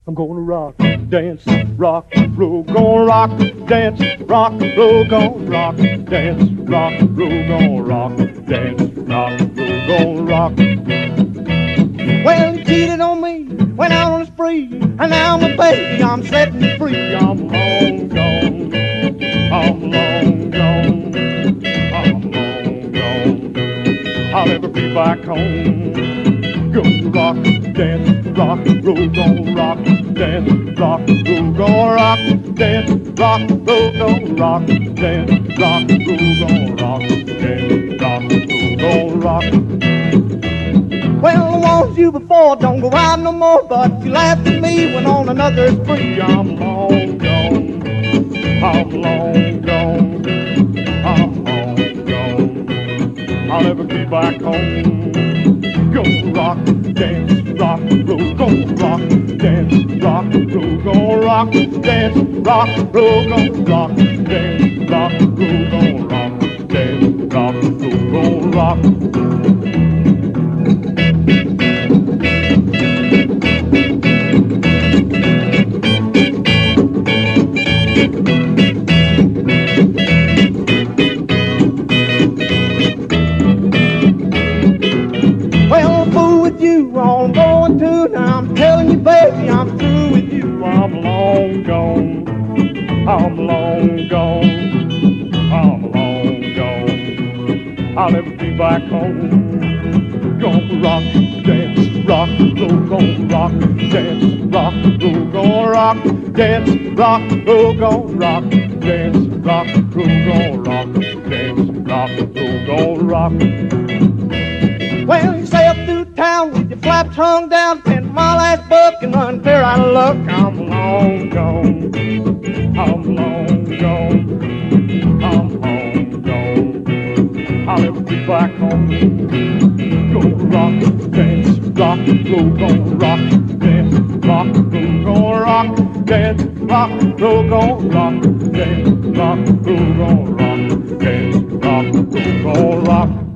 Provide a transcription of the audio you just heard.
I'm gonna rock, dance, rock, roll, gonna rock, dance, rock, roll, gonna rock, dance, rock, roll, gonna rock, dance, rock, roll, gonna rock. Well, he cheated on me, went out on a spree, and now my baby, I'm setting free. I'm long gone, I'm long gone, I'm long gone. I'll never be back home. Go rock, dance, rock, roll, gonna rock, dance, rock, roll, gonna rock, dance, rock, roll, gonna rock, dance, rock, roll, gonna rock, dance, rock, roll, gonna rock. Well, I warned you before, don't go out no more, but you laughed at me when on another spree. I'm long gone, I'm long gone, I'm long gone. I'll never be back home. Go rock, dance, rock, roll, go rock, dance, rock, roll, go rock, dance, rock, roll, go rock, dance, rock, roll, go rock, dance, rock, roll, go rock. I'm going to, now I'm telling you, baby, I'm through with you. I'm long gone, I'm long gone, I'm long gone. I'll never be back home. Gonna rock, dance, rock, roll, gonna rock, dance, rock, roll, gonna rock, dance, rock, roll, gonna rock, dance, rock, roll, gonna rock, dance, rock, roll, gonna rock. Well, you sail through town with your flaps hung down, pin my last buck and run clear out of luck. I'm long gone, I'm long gone, I'm long gone. I'll never be back home. Go rock, dance, rock, roll, gonna rock, dance, rock, roll, gonna rock, dance, rock, roll, gonna rock, dance, rock, roll, gonna rock, dance, rock, roll, gonna rock.